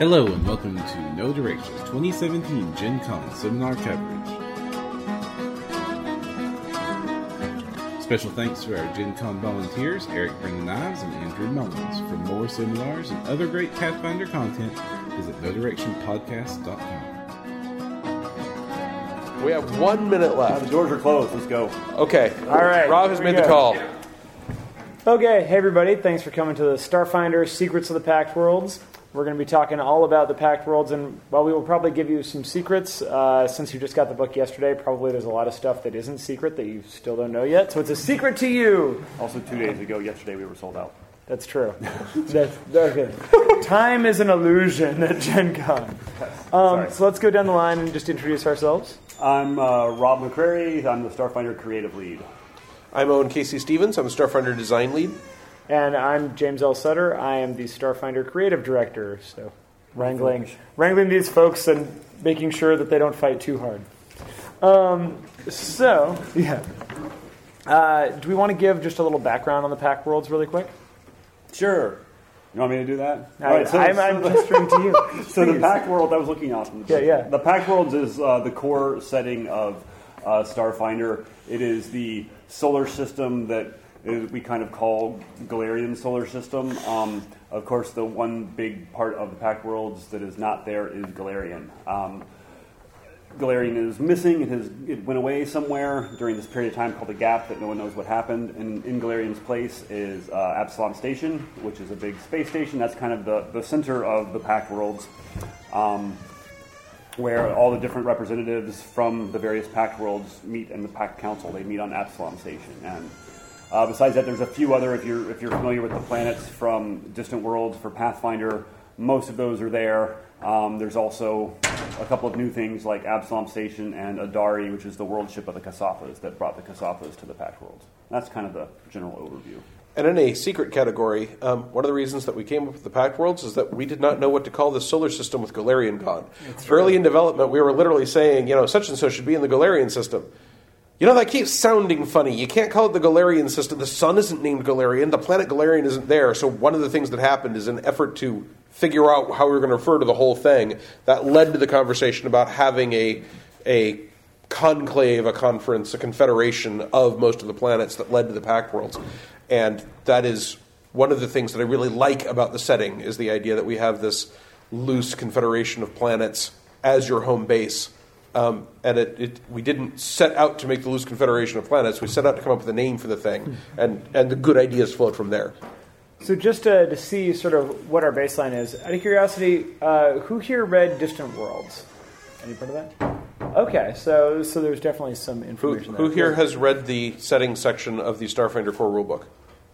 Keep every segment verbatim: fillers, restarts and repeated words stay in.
Hello and welcome to No Directions twenty seventeen Gen Con Seminar Coverage. Special thanks to our Gen Con volunteers, Eric Brennan Ives and Andrew Mullins. For more seminars and other great Pathfinder content, visit no direction podcast dot com. We have one minute left. Uh, the doors are closed. Let's go. Okay. All right. Rob has made go. the call. Okay. Hey, everybody. Thanks for coming to the Starfinder Secrets of the Pact Worlds. We're going to be talking all about the Pact Worlds, and while we will probably give you some secrets, uh, since you just got the book yesterday, probably there's a lot of stuff that isn't secret that you still don't know yet, so it's a secret to you. Also, two days ago, yesterday, we were sold out. That's true. That's, okay. Time is an illusion at Gen Con. Um, so let's go down the line and just introduce ourselves. I'm uh, Rob McCrary. I'm the Starfinder Creative Lead. I'm Owen Casey Stevens. I'm the Starfinder Design Lead. And I'm James L. Sutter. I am the Starfinder Creative Director, so wrangling wrangling these folks and making sure that they don't fight too hard. Um, so, yeah. Uh, do we want to give just a little background on the Pact Worlds really quick? Sure. You want me to do that? I, right, so, I'm, so I'm gesturing to you. So the Pact World, I was looking off. Yeah, yeah. The Pact Worlds is uh, the core setting of uh, Starfinder. It is the solar system that we kind of call Galarian solar system. Um, of course, the one big part of the Pact Worlds that is not there is Galarian. Um, Galarian is missing. It has it went away somewhere during this period of time called the Gap that no one knows what happened. And in Galarian's place is uh, Absalom Station, which is a big space station. That's kind of the, the center of the Pact Worlds, um, where all the different representatives from the various Pact Worlds meet in the Pact Council. They meet on Absalom Station. And Uh, besides that, there's a few other, if you're if you're familiar with the planets from Distant Worlds for Pathfinder, most of those are there. Um, there's also a couple of new things like Absalom Station and Adari, which is the world ship of the Kasafas that brought the Kasafas to the Pact Worlds. That's kind of the general overview. And in a secret category, um, one of the reasons that we came up with the Pact Worlds is that we did not know what to call the solar system with Galarian gone. Early in development, we were literally saying, you know, such and such should be in the Galarian system. You know, that keeps sounding funny. You can't call it the Galarian system. The sun isn't named Galarian. The planet Galarian isn't there. So one of the things that happened is an effort to figure out how we were going to refer to the whole thing that led to the conversation about having a a conclave, a conference, a confederation of most of the planets that led to the Pact Worlds. And that is one of the things that I really like about the setting is the idea that we have this loose confederation of planets as your home base. Um, and it, it, we didn't set out to make the loose confederation of planets. We set out to come up with a name for the thing, and, and the good ideas flowed from there. So just to, to see sort of what our baseline is, out of curiosity, uh, who here read Distant Worlds? Any part of that? Okay, so so there's definitely some Who, information who there. here has read the settings section of the Starfinder core rulebook?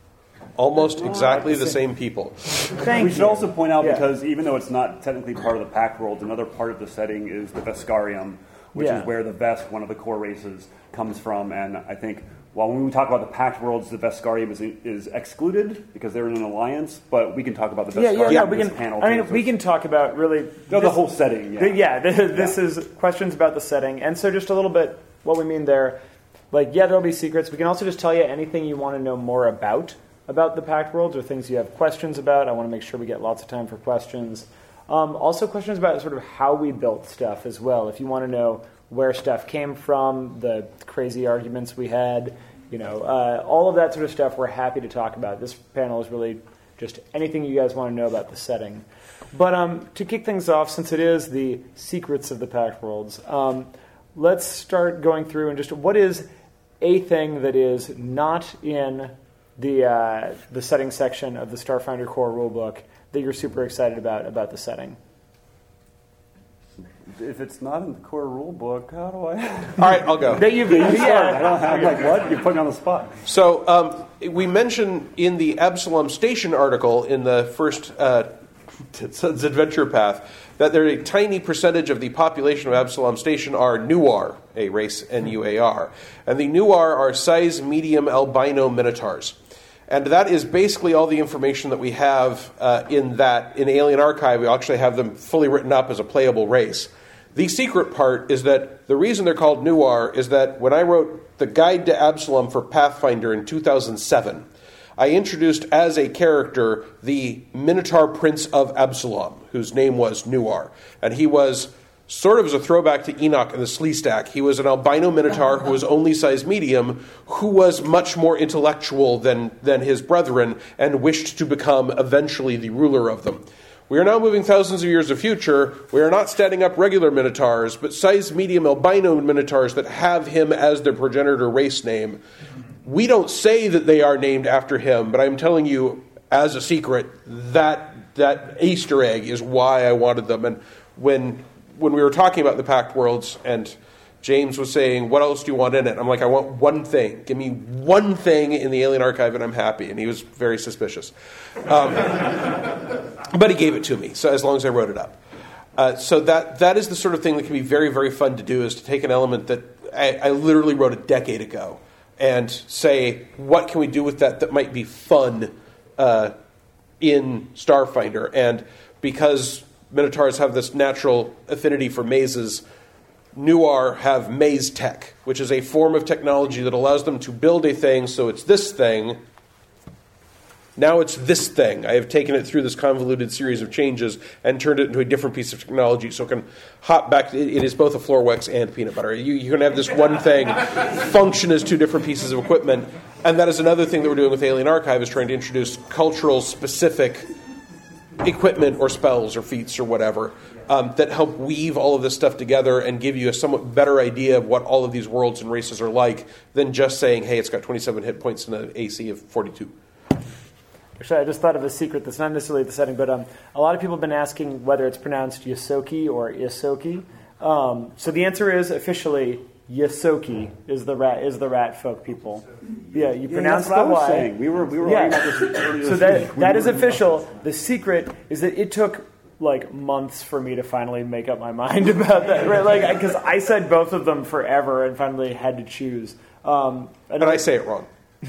Almost exactly the same people. Thank we you. should also point out, Yeah. because even though it's not technically part of the Pact Worlds, another part of the setting is the Veskarium, which Yeah. is where the Vesk, one of the core races, comes from. And I think, while when we talk about the Pact Worlds, the Veskarium is, is excluded because they're in an alliance, but we can talk about the Yeah, Veskarium yeah, yeah. in We this can. panel. I mean, too. we can talk about really No, the this- whole setting, yeah. the- yeah, this, this Yeah. is questions about the setting, and so just a little bit what we mean there. Like, yeah, there'll be secrets. We can also just tell you anything you want to know more about about the Pact Worlds or things you have questions about. I want to make sure we get lots of time for questions. Um, also, questions about sort of how we built stuff as well. If you want to know where stuff came from, the crazy arguments we had, you know, uh, all of that sort of stuff we're happy to talk about. This panel is really just anything you guys want to know about the setting. But um, to kick things off, since it is the secrets of the Pact Worlds, um, let's start going through and just what is a thing that is not in the uh, the setting section of the Starfinder core rulebook that you're super excited about about the setting. If it's not in the core rule book, how do I? All right, I'll go. That you've I yeah. don't have, like, what? You're putting me on the spot. So um, we mentioned in the Absalom Station article in the first uh, Sun's Adventure Path that there a tiny percentage of the population of Absalom Station are Nuar, a race N U A R. And the Nuar are size medium albino minotaurs. And that is basically all the information that we have uh, in that. In Alien Archive, we actually have them fully written up as a playable race. The secret part is that the reason they're called Nuar is that when I wrote the Guide to Absalom for Pathfinder in two thousand seven, I introduced as a character the Minotaur Prince of Absalom, whose name was Nuar. And he was sort of as a throwback to Enoch and the Sleestack. He was an albino Minotaur who was only size medium, who was much more intellectual than, than his brethren, and wished to become eventually the ruler of them. We are now moving thousands of years of future. We are not standing up regular Minotaurs, but size medium albino Minotaurs that have him as their progenitor race name. We don't say that they are named after him, but I'm telling you, as a secret, that that Easter egg is why I wanted them. And when when we were talking about the Pact Worlds, and James was saying, what else do you want in it? I'm like, I want one thing. Give me one thing in the Alien Archive, and I'm happy. And he was very suspicious. Um, but he gave it to me, so as long as I wrote it up. Uh, so that that is the sort of thing that can be very, very fun to do, is to take an element that I, I literally wrote a decade ago, and say, what can we do with that that might be fun uh, in Starfinder? And because Minotaurs have this natural affinity for mazes, Nuar have maze tech, which is a form of technology that allows them to build a thing so it's this thing. Now it's this thing. I have taken it through this convoluted series of changes and turned it into a different piece of technology so it can hop back. It, it is both a Floorwex and peanut butter. You, you can have this one thing function as two different pieces of equipment. And that is another thing that we're doing with Alien Archive, is trying to introduce cultural specific equipment or spells or feats or whatever um, that help weave all of this stuff together and give you a somewhat better idea of what all of these worlds and races are like than just saying, hey, it's got twenty-seven hit points and an A C of forty-two. Actually, I just thought of a secret that's not necessarily the setting, but um, a lot of people have been asking whether it's pronounced Yosoki or Isoki. Um, so the answer is officially Yosoki is the rat is the rat folk people. Yeah, you yeah, pronounce that's the what I was Y. saying. We were we were yeah. arguing about this earlier So this that week. We that were- is official. The secret is that it took like months for me to finally make up my mind about that, right? Like, because I said both of them forever and finally had to choose. Um, And I say it wrong.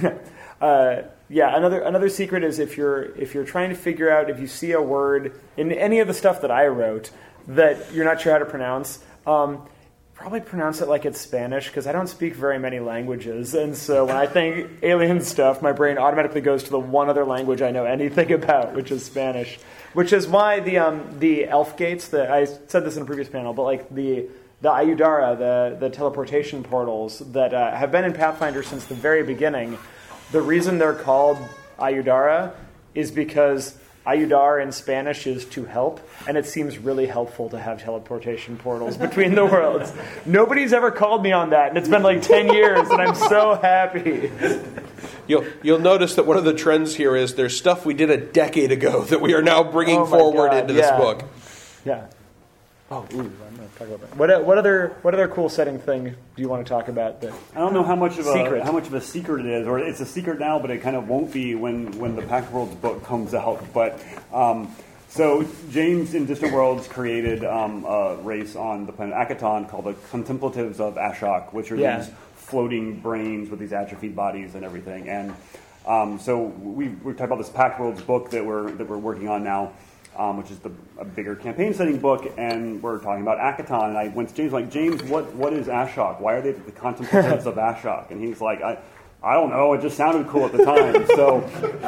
uh, yeah, another another secret is if you're if you're trying to figure out if you see a word in any of the stuff that I wrote that you're not sure how to pronounce, um, probably pronounce it like it's Spanish, because I don't speak very many languages, and so when I think alien stuff, my brain automatically goes to the one other language I know anything about, which is Spanish. Which is why the um, the elf gates that I said this in a previous panel, but like the the Ayudara, the the teleportation portals that uh, have been in Pathfinder since the very beginning. The reason they're called Ayudara is because Ayudar in Spanish is to help, and it seems really helpful to have teleportation portals between the worlds. Nobody's ever called me on that, and it's been like ten years, and I'm so happy. You'll you'll notice that one of the trends here is there's stuff we did a decade ago that we are now bringing Oh my forward God, into yeah. this book. Yeah. Oh, ooh, I'm going to talk about that. What what other what other cool setting thing do you want to talk about? That I don't know how much of a Secret. how much of a secret it is, or it's a secret now, but it kind of won't be when, when the Pact Worlds book comes out. But um, so James in Distant Worlds created um, a race on the planet Akaton called the Contemplatives of Ashok, which are Yeah. these floating brains with these atrophied bodies and everything. And um, so we we talked about this Pact Worlds book that we're that we're working on now. Um, which is the, a bigger campaign setting book, and we're talking about Akaton. And I went to James, like, James, what, what is Ashok? Why are they the contemplatives of Ashok? And he's like, I, I don't know. It just sounded cool at the time. So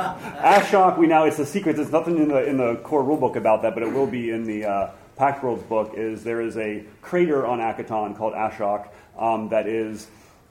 Ashok, we now it's a secret. There's nothing in the in the core rulebook about that, but it will be in the uh, Pact Worlds book. Is there is a crater on Akaton called Ashok um, that is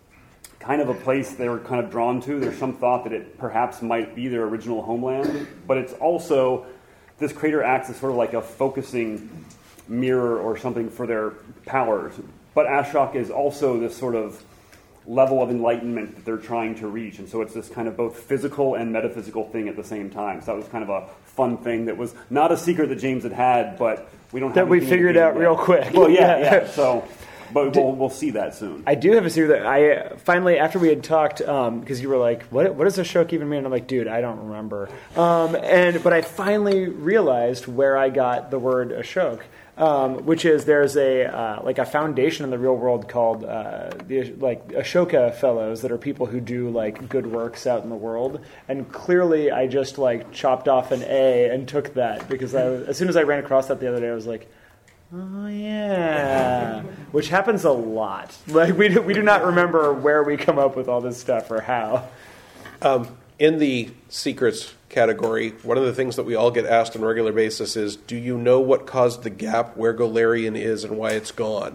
kind of a place they were kind of drawn to. There's some thought that it perhaps might be their original homeland, but it's also this crater acts as sort of like a focusing mirror or something for their powers. But Ashok is also this sort of level of enlightenment that they're trying to reach. And so it's this kind of both physical and metaphysical thing at the same time. So that was kind of a fun thing that was not a secret that James had had, but we don't have that we anything figured to out yet. real quick. Well, yeah, yeah. So, but we'll, we'll see that soon. I do have a secret that I uh, finally, after we had talked, because um, you were like, "What? What does Ashok even mean?" And I'm like, "Dude, I don't remember." Um, and but I finally realized where I got the word Ashok, um, which is there's a uh, like a foundation in the real world called uh, the like Ashoka Fellows that are people who do like good works out in the world. And clearly, I just like chopped off an A and took that because I was, as soon as I ran across that the other day, I was like, oh, yeah. Which happens a lot. Like, we do, we do not remember where we come up with all this stuff or how. Um, in the secrets category, one of the things that we all get asked on a regular basis is, do you know what caused the gap, where Golarion is, and why it's gone?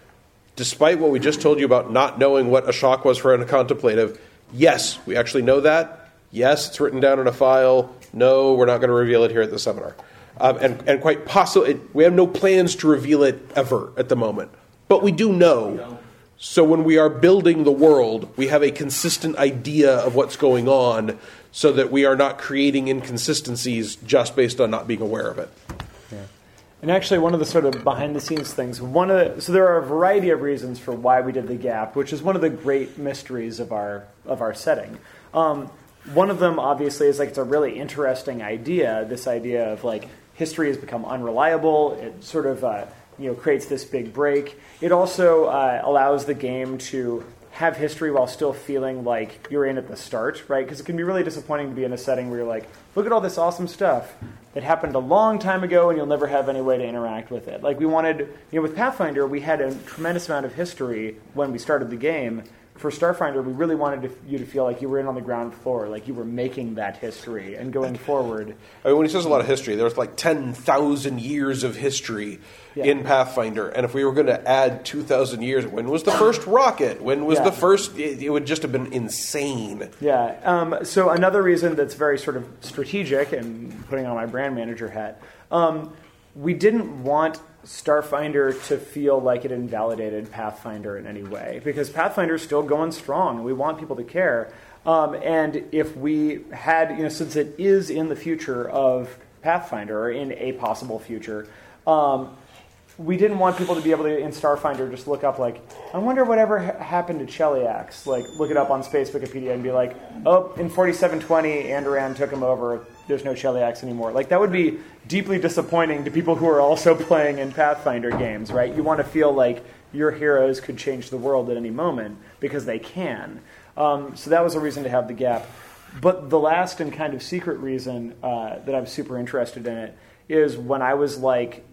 Despite what we just told you about not knowing what a shock was for a contemplative, yes, we actually know that. Yes, it's written down in a file. No, we're not going to reveal it here at the seminar. Um, and, and quite possibly, we have no plans to reveal it ever at the moment. But we do know. So when we are building the world, we have a consistent idea of what's going on so that we are not creating inconsistencies just based on not being aware of it. Yeah. And actually, one of the sort of behind-the-scenes things, one of the, so there are a variety of reasons for why we did the gap, which is one of the great mysteries of our of our setting. Um, one of them, obviously, is like it's a really interesting idea, this idea of like history has become unreliable. It sort of uh, you know creates this big break. It also uh, allows the game to have history while still feeling like you're in at the start, right? Because it can be really disappointing to be in a setting where you're like, look at all this awesome stuff that happened a long time ago and you'll never have any way to interact with it. Like we wanted, you know, with Pathfinder, we had a tremendous amount of history when we started the game. For Starfinder, we really wanted to, you to feel like you were in on the ground floor, like you were making that history and going forward. I mean, when he says a lot of history, there's like ten thousand years of history yeah. in Pathfinder. And if we were going to add two thousand years, when was the first rocket? When was yeah. the first... It, it would just have been insane. Yeah. Um, so another reason that's very sort of strategic, and putting on my brand manager hat, um, we didn't want Starfinder to feel like it invalidated Pathfinder in any way, because Pathfinder is still going strong, and we want people to care. Um, and if we had, you know, since it is in the future of Pathfinder, or in a possible future, um, we didn't want people to be able to, in Starfinder, just look up, like, I wonder whatever ha- happened to Cheliax. Like, look it up on Space Wikipedia and be like, oh, in forty-seven twenty, Andoran took him over. There's no Cheliax anymore. Like, that would be deeply disappointing to people who are also playing in Pathfinder games, right? You want to feel like your heroes could change the world at any moment, because they can. Um, so that was a reason to have the gap. But the last and kind of secret reason uh, that I'm super interested in it is when I was, like,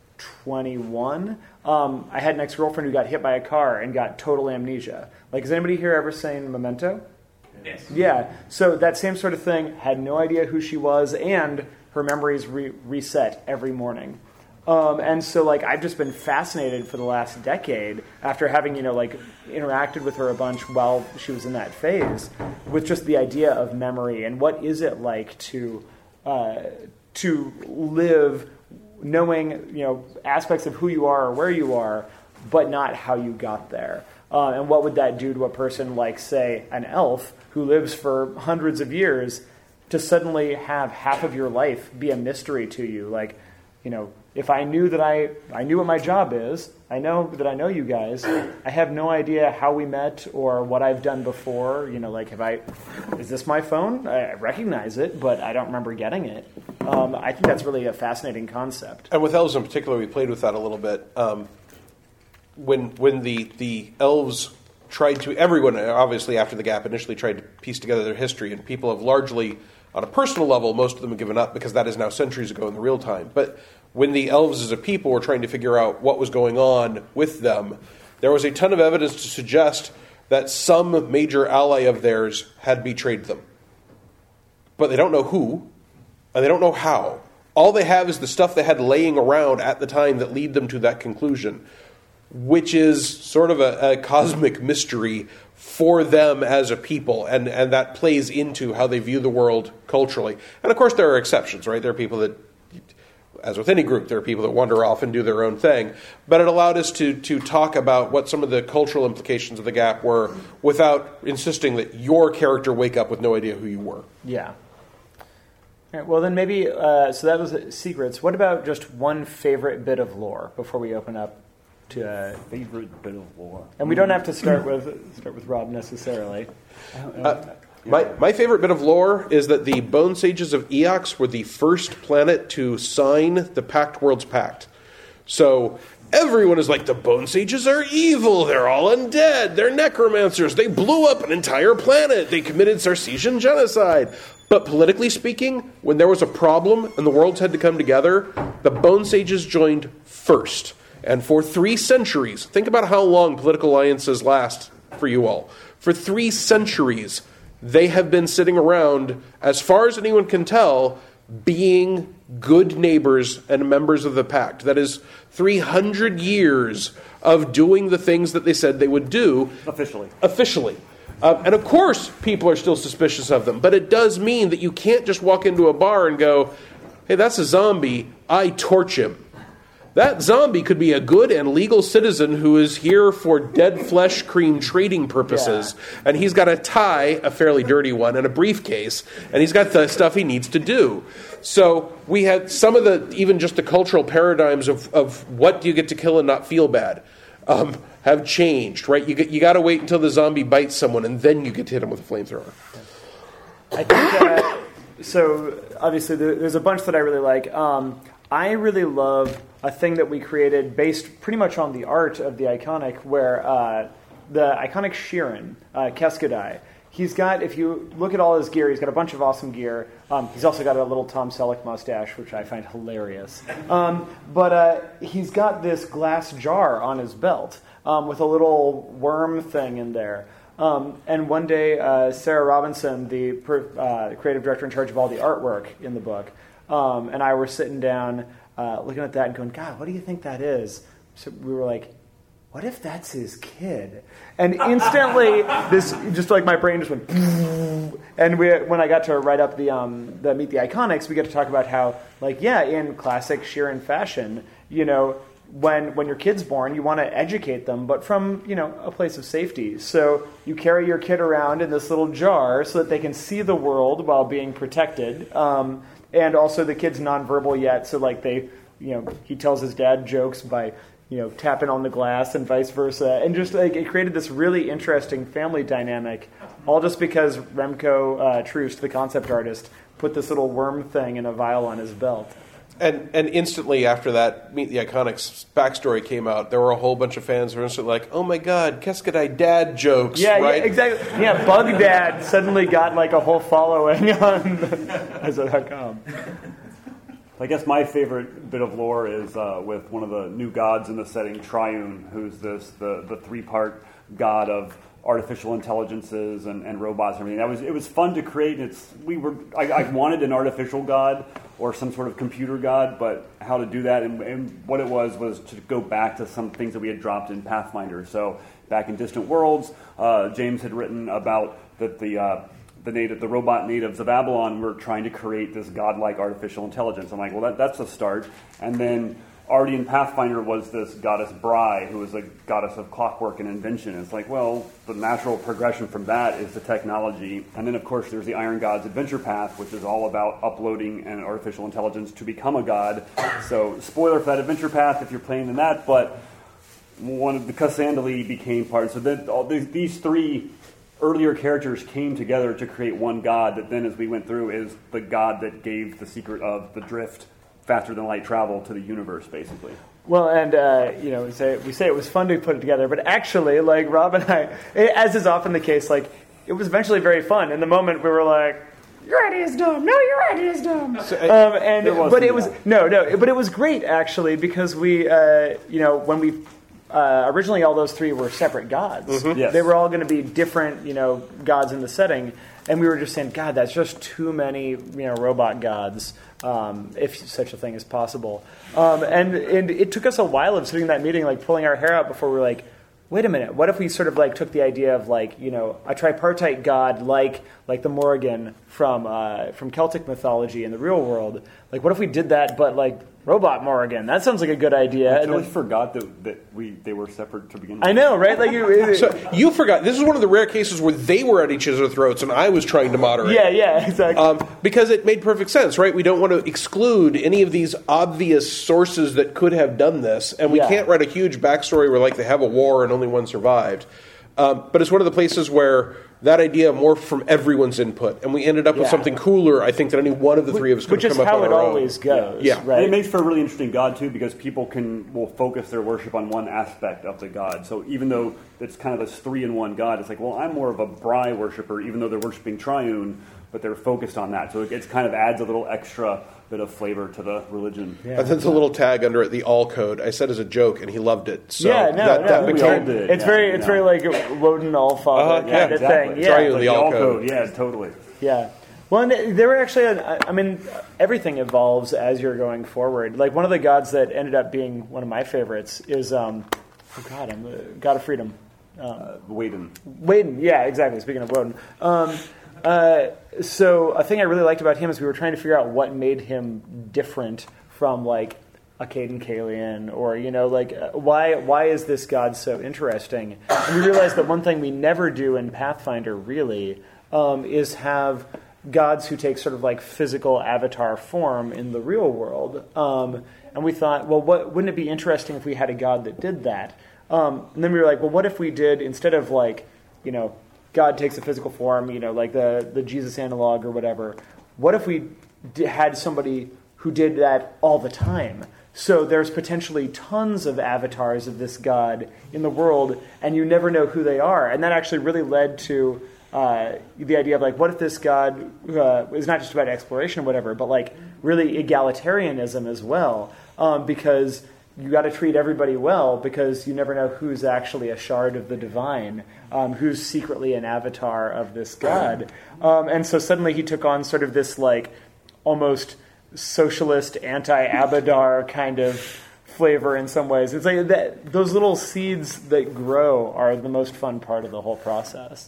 twenty-one, um, I had an ex-girlfriend who got hit by a car and got total amnesia. Like, has anybody here ever seen Memento? Yes. Yeah. So that same sort of thing, had no idea who she was, and her memories re- reset every morning. Um, and so, like, I've just been fascinated for the last decade after having, you know, like, interacted with her a bunch while she was in that phase with just the idea of memory and what is it like to uh, to live knowing, you know, aspects of who you are or where you are, but not how you got there. Uh, and what would that do to a person like, say, an elf who lives for hundreds of years to suddenly have half of your life be a mystery to you? Like, you know, if I knew that I, I knew what my job is, I know that I know you guys, I have no idea how we met or what I've done before. You know, like, have I, is this my phone? I recognize it, but I don't remember getting it. Um, I think that's really a fascinating concept. And with elves in particular, we played with that a little bit. Um, when when the, the elves tried to, everyone, obviously after the gap, initially tried to piece together their history, and people have largely, on a personal level, most of them have given up because that is now centuries ago in the real time. But when the elves as a people were trying to figure out what was going on with them, there was a ton of evidence to suggest that some major ally of theirs had betrayed them. But they don't know who, and they don't know how. All they have is the stuff they had laying around at the time that lead them to that conclusion, which is sort of a, a cosmic mystery for them as a people, and, and that plays into how they view the world culturally. And of course there are exceptions, right? There are people that, as with any group, there are people that wander off and do their own thing. But it allowed us to to talk about what some of the cultural implications of the gap were without insisting that your character wake up with no idea who you were. Yeah. All right, well, then maybe, uh, so that was secrets. What about just one favorite bit of lore before we open up to uh, favorite bit of lore? And we don't have to start with start with Rob necessarily. Uh, my my favorite bit of lore is that the Bone Sages of Eox were the first planet to sign the Pact Worlds Pact. So everyone is like, the Bone Sages are evil, they're all undead, they're necromancers, they blew up an entire planet, they committed Sarcesian genocide. But politically speaking, when there was a problem and the worlds had to come together, the Bone Sages joined first. And for three centuries, think about how long political alliances last for you all. For three centuries, they have been sitting around, as far as anyone can tell, being good neighbors and members of the pact. That is three hundred years of doing the things that they said they would do. Officially. Officially. Uh, and of course, people are still suspicious of them. But it does mean that you can't just walk into a bar and go, hey, that's a zombie, I torch him. That zombie could be a good and legal citizen who is here for dead flesh cream trading purposes. Yeah. And he's got a tie, a fairly dirty one, and a briefcase. And he's got the stuff he needs to do. So we had some of the, even just the cultural paradigms of, of what do you get to kill and not feel bad, um, have changed, right? You, get, you got to wait until the zombie bites someone, and then you get to hit him with a flamethrower. I think, uh, so obviously there, there's a bunch that I really like. Um, I really love a thing that we created based pretty much on the art of the Iconic, where uh, the Iconic Sheeran, uh, Keskadai, he's got, if you look at all his gear, he's got a bunch of awesome gear. Um, he's also got a little Tom Selleck mustache, which I find hilarious. Um, but uh, he's got this glass jar on his belt um, with a little worm thing in there. Um, and one day, uh, Sarah Robinson, the per, uh, creative director in charge of all the artwork in the book, um, and I were sitting down uh, looking at that and going, God, what do you think that is? So we were like, what if that's his kid? And instantly, this just like my brain just went, and we, when I got to write up the um, the Meet the Iconics, we get to talk about how, like, yeah, in classic Sheeran fashion, you know, when when your kid's born, you want to educate them, but from, you know, a place of safety. So you carry your kid around in this little jar so that they can see the world while being protected, um, and also the kid's nonverbal yet, so like they, you know, he tells his dad jokes by, you know, tapping on the glass and vice versa. And just like it created this really interesting family dynamic, all just because Remco uh, Troost, the concept artist, put this little worm thing in a vial on his belt. And and instantly after that Meet the Iconics backstory came out, there were a whole bunch of fans who were instantly like, oh my God, Keskadai dad jokes, yeah, right? Yeah, exactly. Yeah, Bug Dad suddenly got like a whole following on Ezra dot com. I guess my favorite bit of lore is uh, with one of the new gods in the setting, Triune, who's this the, the three-part god of artificial intelligences and, and robots and everything. That was it was fun to create. It's we were I, I wanted an artificial god or some sort of computer god, but how to do that and, and what it was was to go back to some things that we had dropped in Pathfinder. So back in Distant Worlds, uh, James had written about that the uh, the native, the robot natives of Avalon were trying to create this godlike artificial intelligence. I'm like, well, that, that's a start. And then already in Pathfinder was this goddess Bry, who was a goddess of clockwork and invention. It's like, well, the natural progression from that is the technology. And then, of course, there's the Iron Gods Adventure Path, which is all about uploading an artificial intelligence to become a god. So, spoiler for that Adventure Path if you're playing in that, but one of the Cassandali became part. So then all these, these three earlier characters came together to create one god that then, as we went through, is the god that gave the secret of the drift, faster than light travel to the universe, basically. Well, and, uh, you know, we say, we say it was fun to put it together, but actually, like, Rob and I, as is often the case, like, it was eventually very fun. In the moment, we were like, your idea is dumb. No, your idea is dumb. So, um, and it but it was, that. no, no, but it was great, actually, because we, uh, you know, when we, Uh, originally, all those three were separate gods. Mm-hmm. Yes. They were all going to be different, you know, gods in the setting, and we were just saying, God, that's just too many, you know, robot gods, um, if such a thing is possible. Um, and, and it took us a while of sitting in that meeting, like pulling our hair out before we were like, wait a minute, what if we sort of like took the idea of like, you know, a tripartite god like like the Morrigan from uh, from Celtic mythology in the real world? Like, what if we did that, but like robot Morrigan? That sounds like a good idea. I totally then, forgot that, that we they were separate to begin with. I know, right? Like you, so you forgot. This is one of the rare cases where they were at each other's throats, and I was trying to moderate. Yeah, yeah, exactly. Um, because it made perfect sense, right? We don't want to exclude any of these obvious sources that could have done this, and we yeah. can't write a huge backstory where like they have a war and only one survived. Um, but it's one of the places where that idea morphed from everyone's input, and we ended up with yeah. something cooler, I think, than any one of the three of us could have come up on our own. Which is how it always goes. Yeah. Yeah. Right? And it makes for a really interesting god, too, because people can will focus their worship on one aspect of the god. So even though it's kind of this three-in-one god, it's like, well, I'm more of a Bry worshiper, even though they're worshiping Triune, but they're focused on that. So it it's kind of adds a little extra bit of flavor to the religion. Yeah. And then the little tag under it, the all code, I said as a joke, and he loved it. So yeah, no, that, no, that we became, all did. It's Yeah, very, you it's know. very like Woden Allfather Uh-huh, kind yeah, of exactly. thing. Yeah, Triune. Like the the all all code. code, yeah, totally. yeah. Well, and there were actually, I mean, everything evolves as you're going forward. Like one of the gods that ended up being one of my favorites is, um, oh God, I'm the God of Freedom. Um, Uh, Waden. Waden, yeah, exactly. Speaking of Woden. Um, uh, so a thing I really liked about him is we were trying to figure out what made him different from like a Caden Kalian, or you know, like uh, why why is this god so interesting? And we realized that one thing we never do in Pathfinder really um, is have gods who take sort of like physical avatar form in the real world. Um, and we thought, well, what wouldn't it be interesting if we had a god that did that? Um, and then we were like, well, what if we did, instead of like, you know, God takes a physical form, you know, like the, the Jesus analog or whatever, what if we d- had somebody who did that all the time? So there's potentially tons of avatars of this God in the world, and you never know who they are. And that actually really led to uh, the idea of like, what if this God uh, is not just about exploration or whatever, but like really egalitarianism as well, um, because you got to treat everybody well, because you never know who's actually a shard of the divine, um, who's secretly an avatar of this god. Um, and so suddenly he took on sort of this like almost socialist anti-Abadar kind of flavor in some ways. It's like that, those little seeds that grow are the most fun part of the whole process.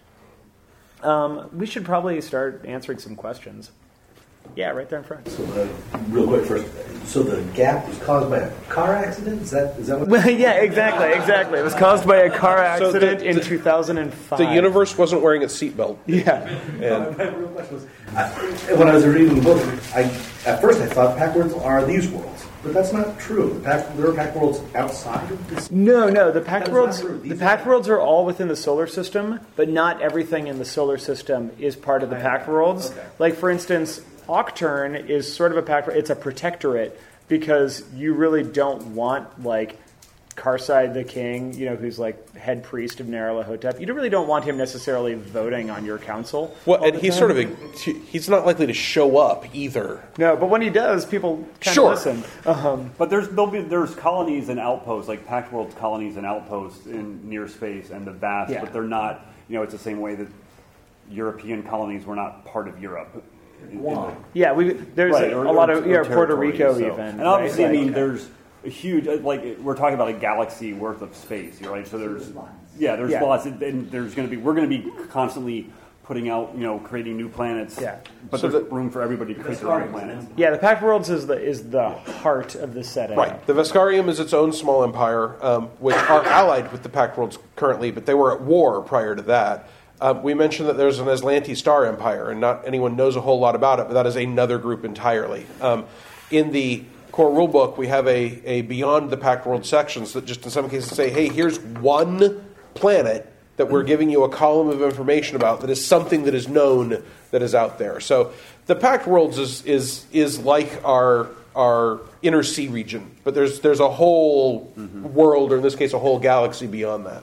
Um, we should probably start answering some questions. Yeah, right there in front. So, uh, real quick first. So the gap was caused by a car accident? Is that is that what? Well, yeah, exactly, exactly. It was caused by a car So the- accident in the- two thousand five. the universe wasn't wearing its seatbelt. Yeah. And My real question was, I, when I was reading the book, I at first I thought pack worlds are these worlds, but that's not true. The pack, there are pack worlds outside of this. No, no. The pact That is worlds, not true. the These pact are- worlds are all within the solar system, but not everything in the solar system is part of the pact worlds. Okay. Like, for instance, Octurn is sort of a pact. It's a protectorate because you really don't want like Karsai the king, you know, who's like head priest of Nyarlathotep. You really don't want him necessarily voting on your council. well, all and the he's time. sort of a, he's not likely to show up either. No, but when he does, people kind Sure. of listen. Um, But there's there'll be there's colonies and outposts, like Pact World colonies and outposts in near space and the vast, Yeah. but they're not. You know, it's the same way that European colonies were not part of Europe. In- in the- yeah, we there's Right, a, or- a lot or- of or yeah, Puerto territory, Rico so- even. And obviously, right? I mean, Like- there's a huge like we're talking about a galaxy worth of space, right? So there's yeah, there's Yeah. lots, and and there's going to be we're going to be constantly putting out, you know, creating new planets. Yeah. but So there's the- room for everybody to create their own planets. Yeah, the Pact Worlds is the is the heart of the setting. Right. The Veskarium is its own small empire, um, which are allied with the Pact Worlds currently, but they were at war prior to that. Um, we mentioned that there's an Aslanti Star Empire, and not anyone knows a whole lot about it, but that is another group entirely. Um, in the core rulebook, we have a, a Beyond the Pact World sections that just in some cases say, hey, here's one planet that we're giving you a column of information about that is something that is known that is out there. So the Pact Worlds is is is like our our inner sea region, but there's there's a whole world, or in this case, a whole galaxy beyond that.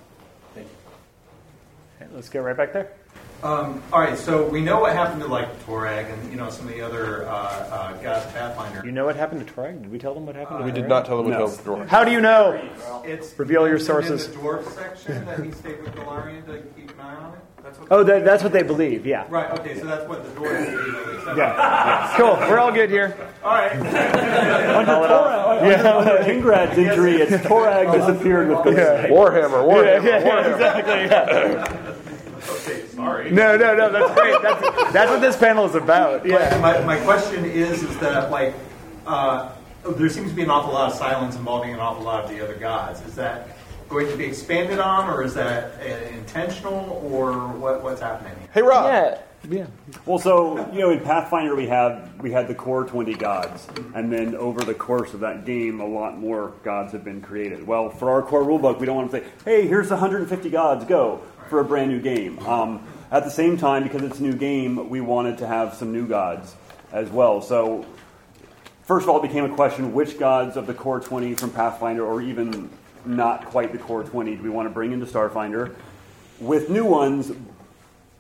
Okay, let's go right back there. Um, all right, so we know what happened to like Torag and you know some of the other uh, uh, gods of Pathfinder. You know what happened to Torag? Did we tell them what happened to We Torag? did not tell them what No. to door. How do you know? It's Reveal your mentioned sources. in the dwarf section that he stayed with Galarian to keep an eye on it. That's what Oh, that, that's what they believe. Yeah. right. Okay, so that's what the dwarves believe. Yeah. Cool. We're all good here. All right. Under Torag, yeah. under Kingrad's injury, it's Torag disappeared with Galarian. Warhammer, Warhammer, Yeah, yeah, Warhammer. exactly. Yeah. Okay, sorry. No, no, no. That's great. That's that's what this panel is about. Yeah. My, my question is, is that like uh, there seems to be an awful lot of silence involving an awful lot of the other gods. Is that going to be expanded on, or is that uh, intentional, or what, what's happening? Hey, Rob. Yeah. Yeah. Well, so you know, in Pathfinder we had we had the core twenty gods, and then over the course of that game, a lot more gods have been created. Well, for our core rulebook, we don't want to say, "Hey, here's one hundred fifty gods, go," for a brand new game. Um, at the same time, because it's a new game, we wanted to have some new gods as well. So, first of all, it became a question: which gods of the core twenty from Pathfinder, or even not quite the core twenty, do we want to bring into Starfinder? With new ones,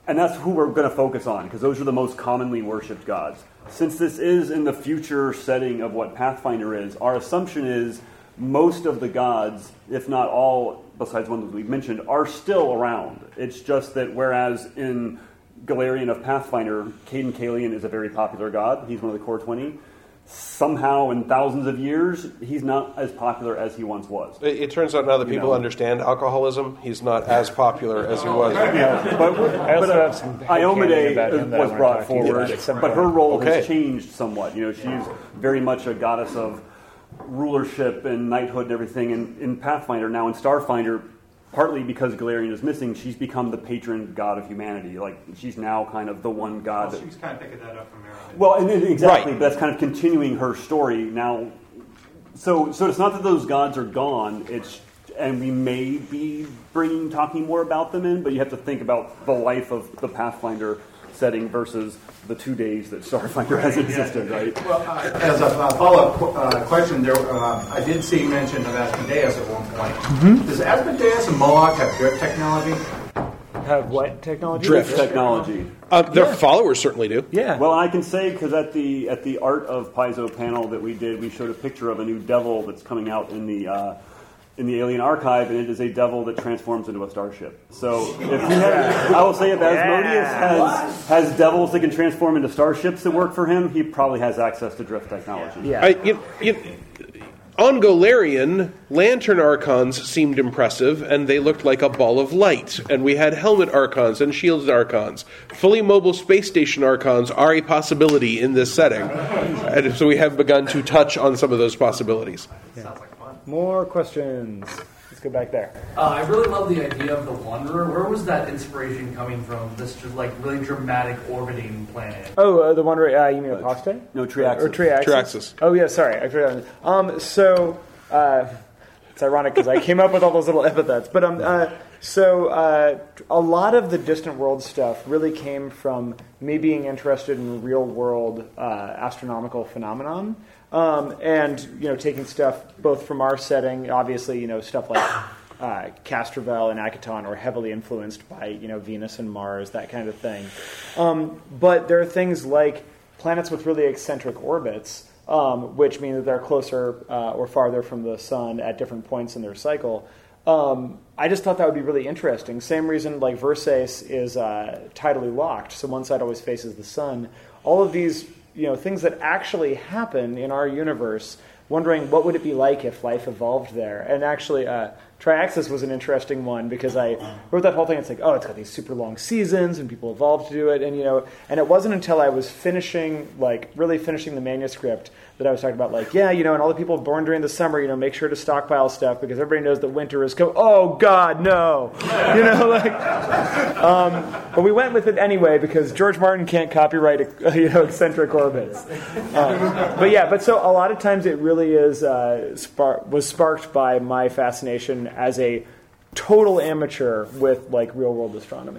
and that's who we're going to focus on, because those are the most commonly worshipped gods. Since this is in the future setting of what Pathfinder is, our assumption is most of the gods, if not all, besides ones we've mentioned, are still around. It's just that whereas in Golarion of Pathfinder, Caden Kalian is a very popular god. He's one of the core twenty. Somehow, in thousands of years, he's not as popular as he once was. It, it turns out now that You people know. understand alcoholism, he's not as popular as he was. Yeah, but I also but, uh, have some headcanon about him Iomade that I was wanna brought talk to you forward, about at some but her point. role Okay. has changed somewhat. You know, she's very much a goddess of rulership and knighthood and everything in, in Pathfinder. Now in Starfinder, partly because Golarion is missing, she's become the patron god of humanity. Like, she's now kind of the one god Well, that... she's kind of picking that up from Meredith. Well, and, and exactly, Right. but that's kind of continuing her story now. So, so it's not that those gods are gone. It's and we may be bringing talking more about them in, but you have to think about the life of the Pathfinder setting versus the two days that Starfinder has existed, right? Well, uh, as a uh, follow-up qu- uh, question, there uh, I did see mention of Asmodeus at one point. Mm-hmm. Does Asmodeus and Moloch have drift technology? Have what technology? Drift. Technology. Uh, their followers certainly do. Yeah. Well, I can say because at the at the Art of Paizo panel that we did, we showed a picture of a new devil that's coming out in the uh, in the Alien Archive, and it is a devil that transforms into a starship. So, if you have, I will say if Asmodeus has has devils that can transform into starships that work for him, he probably has access to drift technology. yeah. I, you, you, on Golarion, lantern archons seemed impressive, and they looked like a ball of light. And we had helmet archons and shielded archons. Fully mobile space station archons are a possibility in this setting. And so we have begun to touch on some of those possibilities. Sounds like fun. More questions. Let's go back there. Uh, I really love the idea of the Wanderer. Where was that inspiration coming from? This just like really dramatic orbiting planet. Oh, uh, the one where, uh, you mean Aposte? No, Triaxis. Or Triaxis? Triaxis. Oh, yeah, sorry. I forgot. Um, so, uh, it's ironic because I came up with all those little epithets. But um, uh, so, uh, a lot of the Distant World stuff really came from me being interested in real-world uh, astronomical phenomenon. Um, and, you know, taking stuff both from our setting, obviously, you know, stuff like uh, Castrovel and Akaton are heavily influenced by, you know, Venus and Mars, that kind of thing. Um, but there are things like planets with really eccentric orbits, um, which mean that they're closer uh, or farther from the sun at different points in their cycle. Um, I just thought that would be really interesting. Same reason, like, Versace is uh, tidally locked, so one side always faces the sun. All of these, you know, things that actually happen in our universe, wondering what would it be like if life evolved there. And actually, uh, Triaxis was an interesting one because I wrote that whole thing. It's like, oh, it's got these super long seasons and people evolved to do it. And, you know, and it wasn't until I was finishing, like, really finishing the manuscript that I was talking about, like, yeah, you know, and all the people born during the summer, you know, make sure to stockpile stuff because everybody knows that winter is coming. Oh, God, no. You know, like, um, but we went with it anyway because George Martin can't copyright, you know, eccentric orbits. Um, but yeah, but so a lot of times it really is, uh, spark, was sparked by my fascination as a total amateur with, like, real-world astronomy.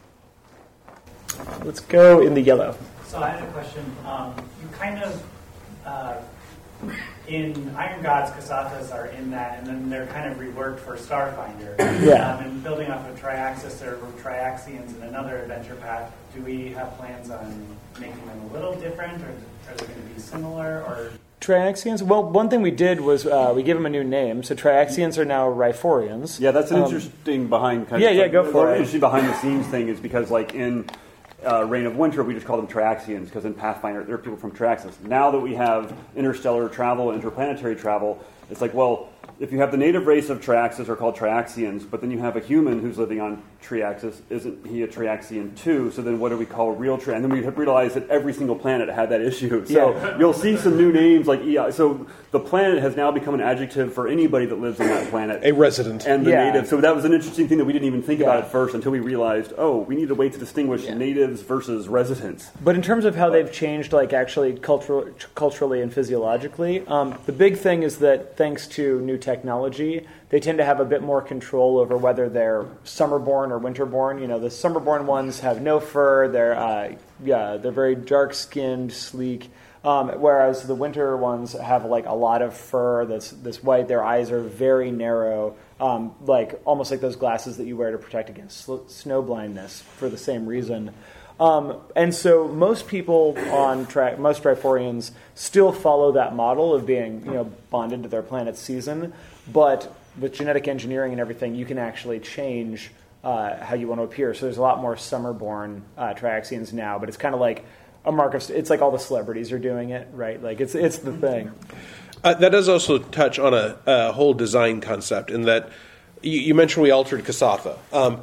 Let's go in the yellow. So I had a question. Um, you kind of, uh, in Iron Gods, Kasatas are in that, and then they're kind of reworked for Starfinder. Yeah. Um, and building off of Triaxis, there were Triaxians in another adventure path. Do we have plans on making them a little different, or are they going to be similar, or... Triaxians? Well, one thing we did was uh, we gave them a new name. So Triaxians are now Riforians. Yeah, that's an Um, interesting behind kind yeah, of yeah, go for one it. interesting behind the scenes thing is because like in uh, Reign of Winter we just call them Triaxians because in Pathfinder there are people from Triaxis. Now that we have interstellar travel, interplanetary travel, it's like, well, if you have the native race of Triaxis are called Triaxians, but then you have a human who's living on Triaxis, isn't he a Triaxian too? So then what do we call a real Triaxian? And then we realized that every single planet had that issue. So Yeah. you'll see some new names like E I. So the planet has now become an adjective for anybody that lives on that planet. A resident. And the Yeah. native. So that was an interesting thing that we didn't even think about Yeah. at first until we realized, oh, we need a way to distinguish natives versus residents. But in terms of how they've changed, like actually cultural, culturally and physiologically, um, the big thing is that thanks to new technology, they tend to have a bit more control over whether they're summer-born or winter-born. You know, the summer-born ones have no fur. They're uh, yeah, they're very dark-skinned, sleek. Um, whereas the winter ones have like a lot of fur that's this white. Their eyes are very narrow, um, like almost like those glasses that you wear to protect against sl- snow blindness for the same reason. Um, and so most people on track, most Triforians still follow that model of being, you know, bonded to their planet's season. But with genetic engineering and everything, you can actually change uh, how you want to appear. So there's a lot more summer-born uh, Triaxians now, but it's kind of like a mark of, it's like all the celebrities are doing it, right? Like it's it's the thing. Uh, that does also touch on a, a whole design concept in that you, you mentioned we altered Kasatha. Um,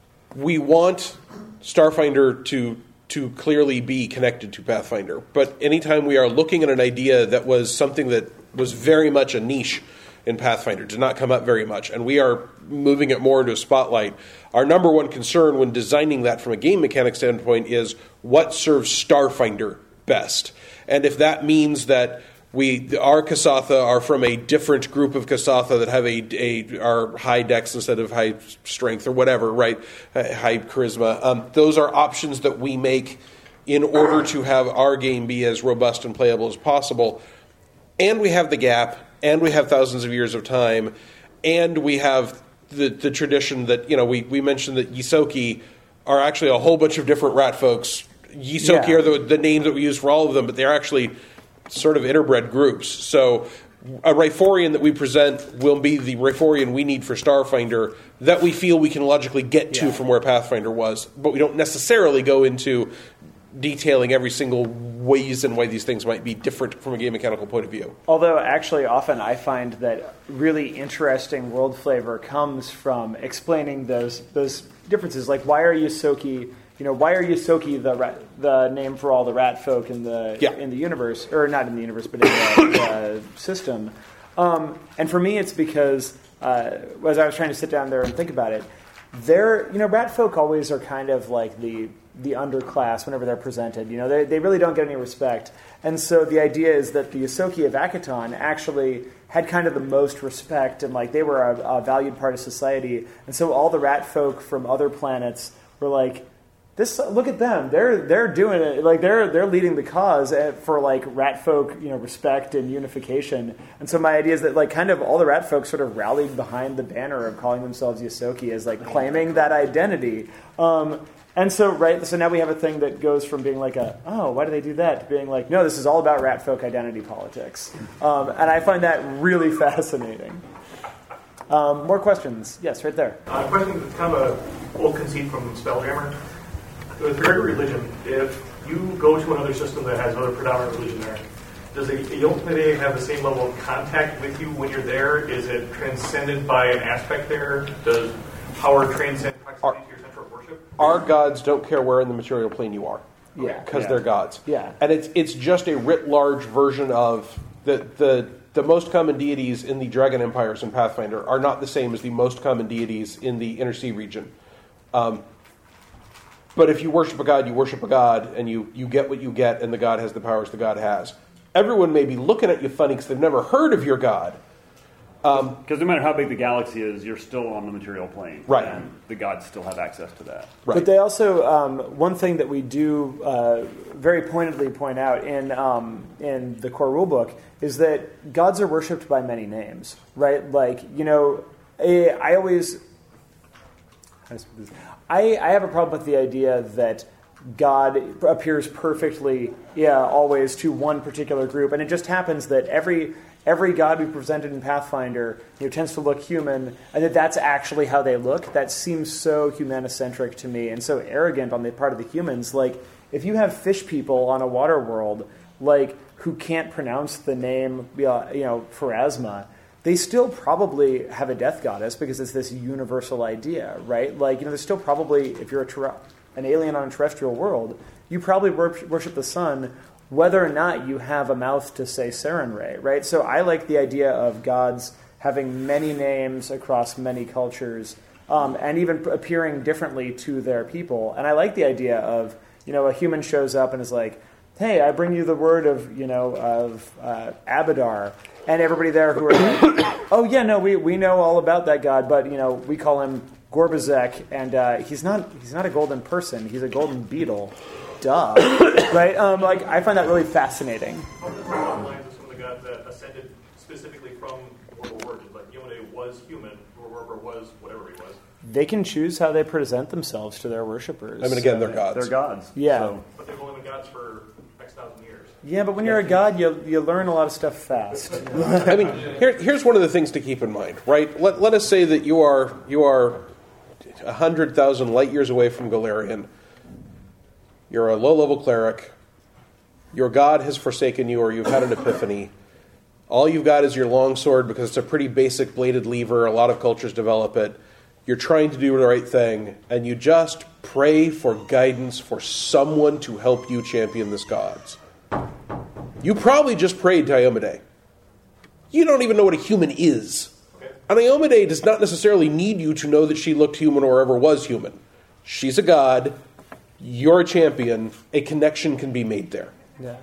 we want Starfinder to to clearly be connected to Pathfinder, but anytime we are looking at an idea that was something that was very much a niche in Pathfinder, did not come up very much, and we are moving it more into a spotlight, our number one concern when designing that from a game mechanic standpoint is what serves Starfinder best. And if that means that we our Kasatha are from a different group of Kasatha that have a, a are high dex instead of high strength or whatever, right? High charisma. Um, those are options that we make in order to have our game be as robust and playable as possible. And we have the gap, and we have thousands of years of time, and we have the, the tradition that, you know, we, we mentioned that Ysoki are actually a whole bunch of different rat folks. Ysoki Yeah. are the, the names that we use for all of them, but they're actually sort of interbred groups. So a Riforian that we present will be the Riforian we need for Starfinder that we feel we can logically get to Yeah. from where Pathfinder was, but we don't necessarily go into detailing every single ways and why these things might be different from a game mechanical point of view. Although actually often I find that really interesting world flavor comes from explaining those those differences. Like why are Ysoki, you know, why are Ysoki the rat, the name for all the rat folk in the Yeah. in the universe, or not in the universe, but in the, the system? Um, and for me, it's because uh, as I was trying to sit down there and think about it, they're, you know, rat folk always are kind of like the the underclass whenever they're presented. You know, they they really don't get any respect. And so the idea is that the Ysoki of Akaton actually had kind of the most respect, and like they were a, a valued part of society. And so all the rat folk from other planets were like, this, look at them. They're they're doing it. Like they're they're leading the cause for like rat folk, you know, respect and unification. And so my idea is that like kind of all the rat folk sort of rallied behind the banner of calling themselves Ysoki as like claiming that identity. Um, and so right, so now we have a thing that goes from being like a oh, why do they do that to being like no, this is all about rat folk identity politics. Um, and I find that really fascinating. Um, more questions? Yes, right there. Uh, question that's kind of an old conceit from Spelljammer. With regard to religion, if you go to another system that has another predominant religion there, does a Yolknede have the same level of contact with you when you're there? Is it transcended by an aspect there? Does power transcend proximity to your center of worship? Our gods don't care where in the material plane you are. Yeah. Because Yeah. they're gods. Yeah. And it's it's just a writ large version of the, the the most common deities in the Dragon Empires in Pathfinder are not the same as the most common deities in the Inner Sea region. Um, but if you worship a god, you worship a god, and you, you get what you get, and the god has the powers the god has. Everyone may be looking at you funny because they've never heard of your god. Um, Because no matter how big the galaxy is, you're still on the material plane. Right. And the gods still have access to that. right. But they also, um, one thing that we do uh, very pointedly point out in um, in the core rulebook is that gods are worshipped by many names, right? Like, you know, I, I always, how do I speak this? I, I have a problem with the idea that God appears perfectly, yeah, always to one particular group, and it just happens that every every god we presented in Pathfinder, you know, tends to look human, and that that's actually how they look. That seems so humanocentric to me, and so arrogant on the part of the humans. Like, if you have fish people on a water world, like who can't pronounce the name, you know, Pharasma, they still probably have a death goddess because it's this universal idea, right? Like, you know, there's still probably, if you're a ter- an alien on a terrestrial world, you probably wor- worship the sun whether or not you have a mouth to say Sarenrae, right? So I like the idea of gods having many names across many cultures, um, and even appearing differently to their people. And I like the idea of, you know, a human shows up and is like, hey, I bring you the word of, you know, of uh, Abadar. And everybody there who are like, oh, yeah, no, we, we know all about that god, but, you know, we call him Gorbazek, and uh, he's not he's not a golden person. He's a golden beetle. duh, right? Um, like I find that really fascinating. How does the lines of some of the gods that ascended specifically from mortal origins? Like Yomade was human, Rorber was whatever he was. They can choose how they present themselves to their worshippers. I mean, again, they're gods. They're gods. Yeah. So. But they've only been gods for X thousand years. Yeah, but when you're a god, you you learn a lot of stuff fast. I mean, here, here's one of the things to keep in mind, right? Let, let us say that you are you are one hundred thousand light years away from Golarion. You're a low-level cleric. Your god has forsaken you, or you've had an epiphany. All you've got is your longsword because it's a pretty basic bladed lever. A lot of cultures develop it. You're trying to do the right thing, and you just pray for guidance for someone to help you champion this gods. You probably just prayed to Iomedae. You don't even know what a human is. Okay. And Iomedae does not necessarily need you to know that she looked human or ever was human. She's a god. You're a champion. A connection can be made there. Yeah.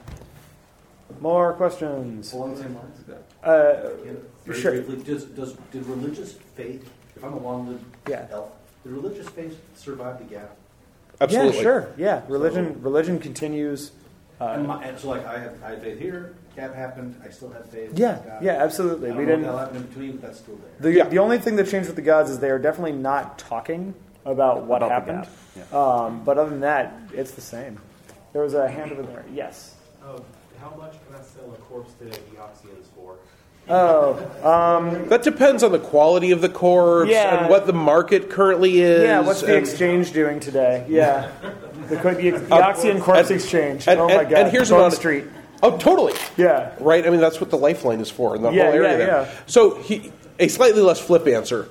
More questions? Along the same lines. Uh, Very sure. briefly, does, does, did religious faith, if I'm a long-lived Yeah. elf, did religious faith survive the gap? Absolutely. Yeah, sure. Yeah, religion religion continues. Uh, and, my, and so, like, I have, I had faith here, gap happened, I still have faith. Yeah, God. yeah, absolutely. I don't We know didn't. what happened in between, but that's still there. The Yeah. the only thing that changed with the gods is they are definitely not talking about what About the happened. gap, yeah. Um, but other than that, it's the same. There was a hand over there. Yes. Oh, how much can I sell a corpse to Eoxians for? Oh, um, That depends on the quality of the corpse Yeah. and what the market currently is. yeah. What's the and- exchange doing today? Yeah, the, co- the Eoxian Corpse and- Exchange. and- oh my and- god! and here's Bone an hon- Street. Oh, totally. Yeah. Right? I mean, that's what the lifeline is for in the Yeah, whole area yeah, there. yeah. So, he, a slightly less flip answer.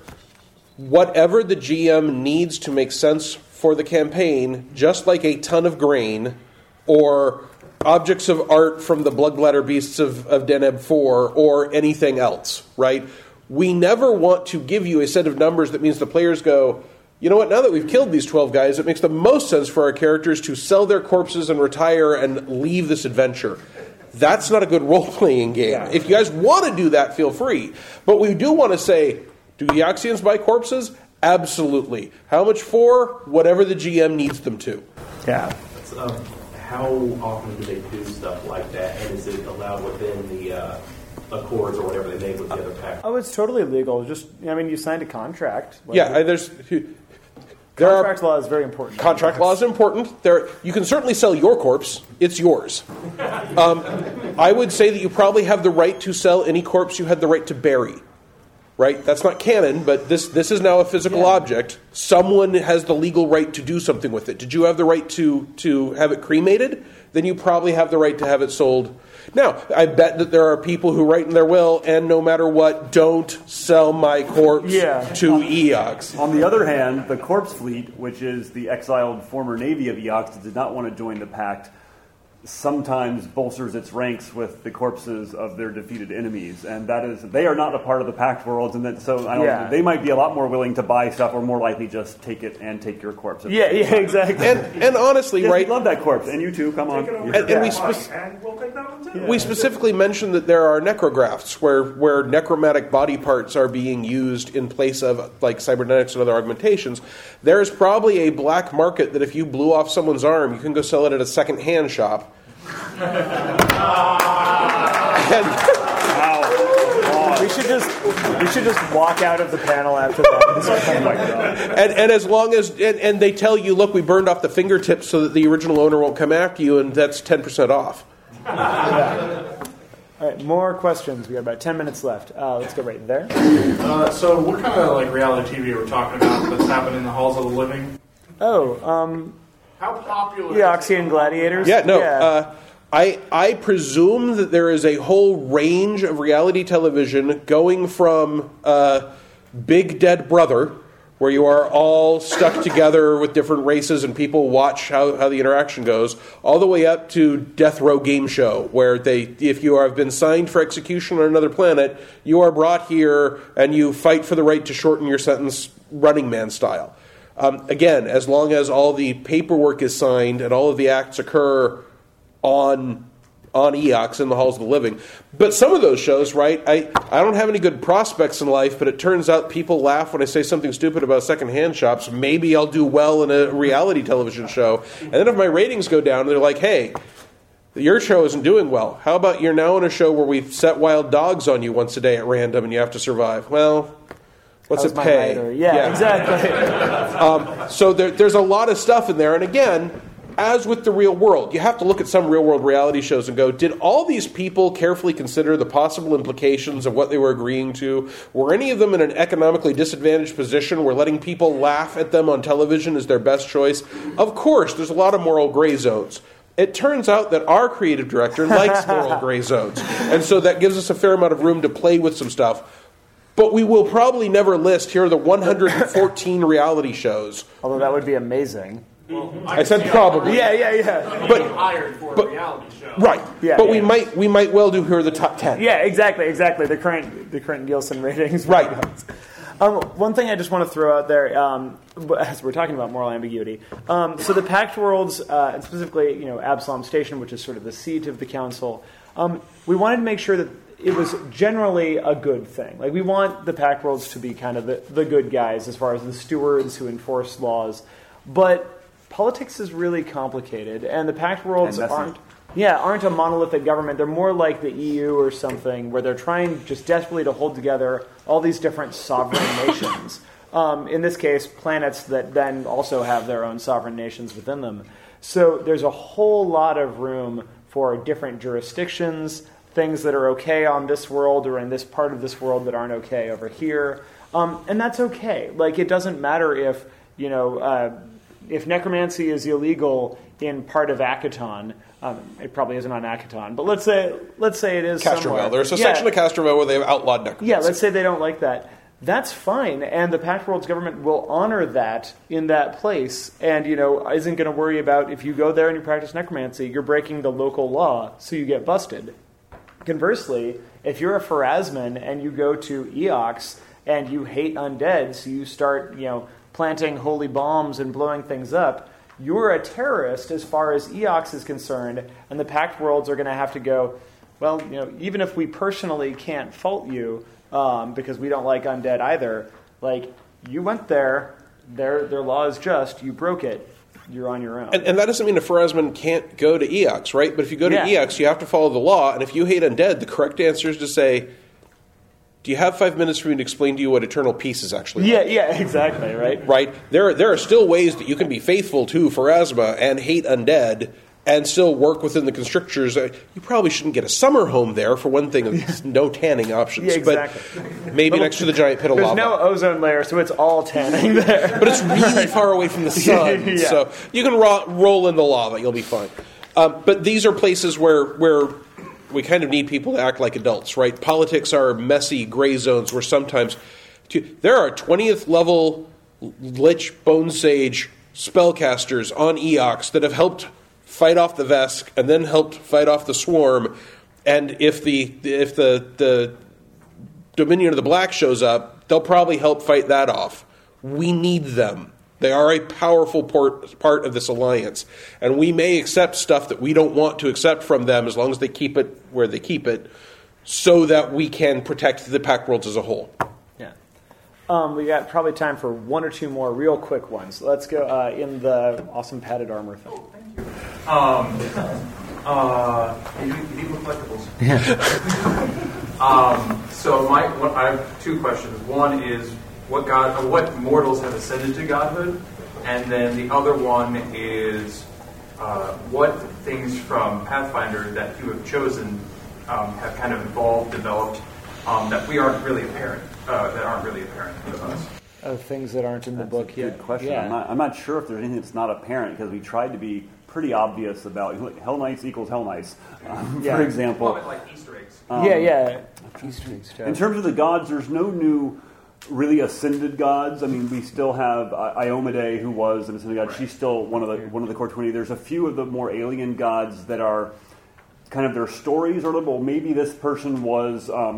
Whatever the G M needs to make sense for the campaign, just like a ton of grain or objects of art from the Bloodbladder Beasts of, of Deneb four or anything else, right? We never want to give you a set of numbers that means the players go, you know what, now that we've killed these twelve guys, it makes the most sense for our characters to sell their corpses and retire and leave this adventure. That's not a good role-playing game. Yeah. If you guys want to do that, feel free. But we do want to say, do Eoxians buy corpses? Absolutely. How much for? Whatever the G M needs them to. Yeah. That's, um, how often do they do stuff like that, and is it allowed within the uh, accords or whatever they made with the other pack? Oh, it's totally legal. Just, I mean, you signed a contract. Like, Yeah, I, there's there contract are law is very important. contract law is important. There, you can certainly sell your corpse; it's yours. Um, I would say that you probably have the right to sell any corpse you had the right to bury. Right? That's not canon, but this this is now a physical Yeah. object. Someone has the legal right to do something with it. Did you have the right to to have it cremated? Then you probably have the right to have it sold. Now, I bet that there are people who write in their will, and no matter what, don't sell my corpse Yeah. to Eox. On the other hand, the Corpse Fleet, which is the exiled former navy of Eox that did not want to join the pact, sometimes bolsters its ranks with the corpses of their defeated enemies, and that is they are not a part of the pact worlds, and that so I don't, Yeah. they might be a lot more willing to buy stuff, or more likely just take it and take your corpse. Yeah, yeah, exactly. And and honestly, Yes, right? we love that corpse, and you too. Come on, And, and we spec- And we'll take that one too. we specifically mentioned that there are necrographs where where necromantic body parts are being used in place of like cybernetics and other augmentations. There is probably a black market that if you blew off someone's arm, you can go sell it at a second-hand shop. And we should just we should just walk out of the panel after that. Oh my god. And, and as long as and, and they tell you, look, we burned off the fingertips so that the original owner won't come after you, and that's ten percent off. Yeah. All right, more questions. We got about ten minutes left. Uh, let's go right there. Uh, so, what kind of like reality T V are we talking about that's happening in the halls of the living? Oh, um, How popular? Eoxian gladiators. Yeah, no. Uh, I I presume that there is a whole range of reality television going from uh, Big Dead Brother, where you are all stuck together with different races and people watch how, how the interaction goes, all the way up to Death Row Game Show, where they, if you have been signed for execution on another planet, you are brought here and you fight for the right to shorten your sentence, Running Man style. Um, again, as long as all the paperwork is signed and all of the acts occur on on Eox in the Halls of the Living. But some of those shows, right, I, I don't have any good prospects in life, but it turns out people laugh when I say something stupid about secondhand shops. Maybe I'll do well in a reality television show. And then if my ratings go down, they're like, hey, your show isn't doing well. How about you're now in a show where we've set wild dogs on you once a day at random and you have to survive? Well, what's it pay? Yeah, yeah, exactly. um, so there, there's a lot of stuff in there. And again, as with the real world, you have to look at some real-world reality shows and go, did all these people carefully consider the possible implications of what they were agreeing to? Were any of them in an economically disadvantaged position where letting people laugh at them on television is their best choice? Of course, there's a lot of moral gray zones. It turns out that our creative director likes moral gray zones. And so that gives us a fair amount of room to play with some stuff. But we will probably never list, here are the one hundred fourteen reality shows. Although that would be amazing. Well, I, I said probably. Yeah, yeah, yeah. But hired for but, a reality show. Right. Yeah, but yeah. we might we might well do here are the top ten. Yeah, exactly, exactly. The current the current Gilson ratings. Right. Um, one thing I just want to throw out there, um, as we're talking about moral ambiguity, um, so the Pact Worlds, uh, and specifically, you know, Absalom Station, which is sort of the seat of the council, um, we wanted to make sure that it was generally a good thing. Like, we want the Pact Worlds to be kind of the, the good guys as far as the stewards who enforce laws, but politics is really complicated, and the Pact Worlds aren't. Yeah, aren't a monolithic government. They're more like the E U or something, where they're trying just desperately to hold together all these different sovereign nations. Um, in this case, planets that then also have their own sovereign nations within them. So there's a whole lot of room for different jurisdictions, things that are okay on this world or in this part of this world that aren't okay over here. Um, and that's okay. Like, it doesn't matter if, you know, uh, if necromancy is illegal in part of Akaton. Um, it probably isn't on Akaton, but let's say let's say it is somewhere. Castroville. There's a yeah. section of Castroville where they've outlawed necromancy. Yeah, let's say they don't like that. That's fine, and the Pact Worlds government will honor that in that place, and you know isn't going to worry about if you go there and you practice necromancy, you're breaking the local law, so you get busted. Conversely, if you're a Pharasman and you go to Eox and you hate undead, so you start you know planting holy bombs and blowing things up, you're a terrorist as far as Eox is concerned, and the Pact Worlds are going to have to go, well, you know, even if we personally can't fault you um, because we don't like undead either, like, you went there, their their law is just, you broke it, you're on your own. And, and that doesn't mean a Pharasman can't go to Eox, right? But if you go to yeah. Eox, you have to follow the law, and if you hate undead, the correct answer is to say, do you have five minutes for me to explain to you what eternal peace is actually yeah, like? Yeah, exactly, right? Right? There, there are still ways that you can be faithful to Pharasma and hate undead and still work within the constrictors. You probably shouldn't get a summer home there, for one thing. There's no tanning options. Yeah, exactly. But maybe next to the giant pit of There's lava. no ozone layer, so it's all tanning there. But it's really far away from the sun, yeah. so you can ro- roll in the lava. You'll be fine. Um, but these are places where where we kind of need people to act like adults, right? Politics are messy gray zones where sometimes there are twentieth level Lich Bone Sage spellcasters on Eox that have helped fight off the Vesk and then helped fight off the Swarm. And if the if the the Dominion of the Black shows up, they'll probably help fight that off. We need them. They are a powerful port, part of this alliance. And we may accept stuff that we don't want to accept from them as long as they keep it where they keep it so that we can protect the Pact Worlds as a whole. Yeah. Um, we got probably time for one or two more real quick ones. Let's go uh, in the awesome padded armor thing. Oh, thank you. Um, uh, you, you need more collectibles. Yeah. um, so my, what, I have two questions. One is, What God, what mortals have ascended to godhood, and then the other one is uh, what things from Pathfinder that you have chosen um, have kind of evolved, developed um, that we aren't really apparent, uh, that aren't really apparent to us. Uh, things that aren't in the That's book a good yet. question. Yeah. I'm, not, I'm not sure if there's anything that's not apparent because we tried to be pretty obvious about Hell Knights equals Hell Knights, um, Yeah. for example. Well, like Easter eggs. Um, yeah, yeah. Easter eggs, In terms of the gods, there's no new really ascended gods. I mean, we still have uh, Iomade, who was an ascended god. Right. She's still one of the one of the core twenty. There's a few of the more alien gods that are kind of their stories are a little. Maybe this person was um,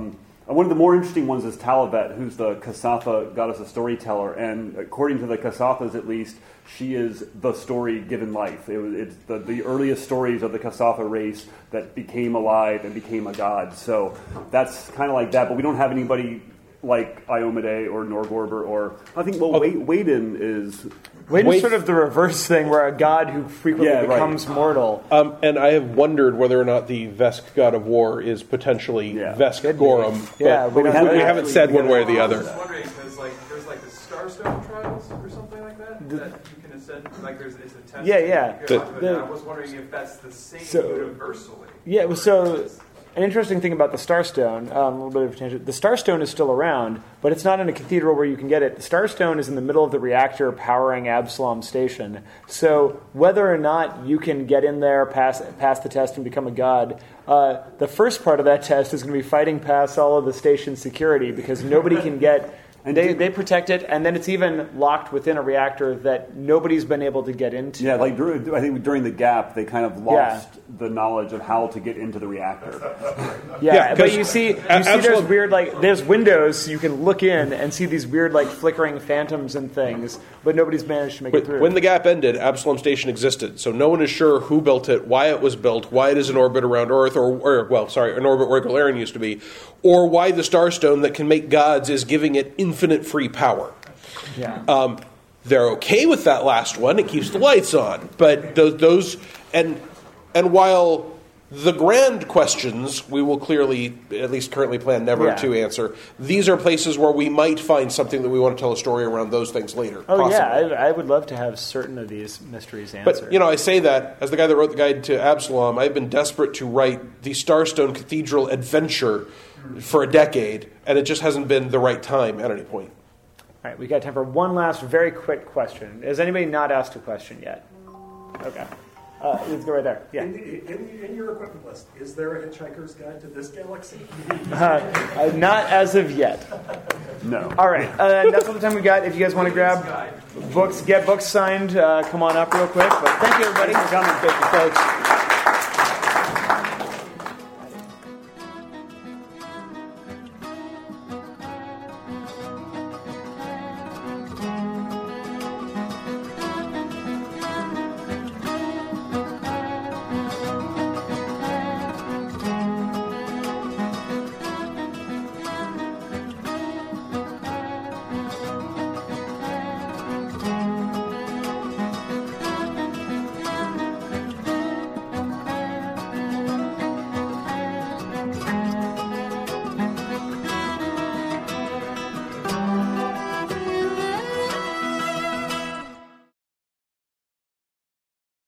One of the more interesting ones is Talavet, who's the Kasatha goddess of storyteller, and according to the Kasathas at least, she is the story given life. It was, it's the, the earliest stories of the Kasatha race that became alive and became a god. So that's kind of like that, but we don't have anybody like Iomade or Norgorber or, I think, well, Wade, Waden is... Waden's sort of the reverse thing, where a god who frequently Yeah, right. becomes mortal. Um, and I have wondered whether or not the Vesk god of war is potentially Vesk Gorum. But Yeah, we, we we, don't we haven't said one way or the I other. was just wondering because like there's like the Starstone trials or something like that that you can ascend. Like there's it's a test. Yeah, yeah. You go The- to it, the- and I was wondering if that's the same So- universally. Yeah, well, so an interesting thing about the Starstone, um, a little bit of a tangent. The Starstone is still around, but it's not in a cathedral where you can get it. The Starstone is in the middle of the reactor powering Absalom Station. So whether or not you can get in there, pass pass the test, and become a god, uh, the first part of that test is going to be fighting past all of the station security because nobody can get. And they, they protect it, and then it's even locked within a reactor that nobody's been able to get into. Yeah, like during, I think during the gap, they kind of lost the knowledge of how to get into the reactor. Yeah, Yeah, but 'cause you see, you a- see, there's Absalom- weird like there's windows so you can look in and see these weird like flickering phantoms and things, but nobody's managed to make it When, through. when the gap ended, Absalom Station existed, so no one is sure who built it, why it was built, why it is in orbit around Earth, or, or well, sorry, in orbit where Galarian used to be, or why the Starstone that can make gods is giving it infinite free power. Yeah. Um, they're okay with that last one; it keeps the lights on. But those, those and and while the grand questions we will clearly, at least currently, plan never Yeah. to answer, these are places where we might find something that we want to tell a story around those things later. Oh possibly. yeah, I, I would love to have certain of these mysteries answered. But, you know, I say that as the guy that wrote the guide to Absalom, I've been desperate to write the Starstone Cathedral adventure for a decade, and it just hasn't been the right time at any point. All right, we got time for one last very quick question. Has anybody not asked a question yet? Okay. Uh, let's go right there. Yeah. In, the, in, in your equipment list, is there a Hitchhiker's Guide to this galaxy? Uh, uh, not as of yet. No. All right, uh, that's all the time we got. If you guys want to grab books, get books signed, uh, come on up real quick. But thank you, everybody, for coming. Thank you, folks.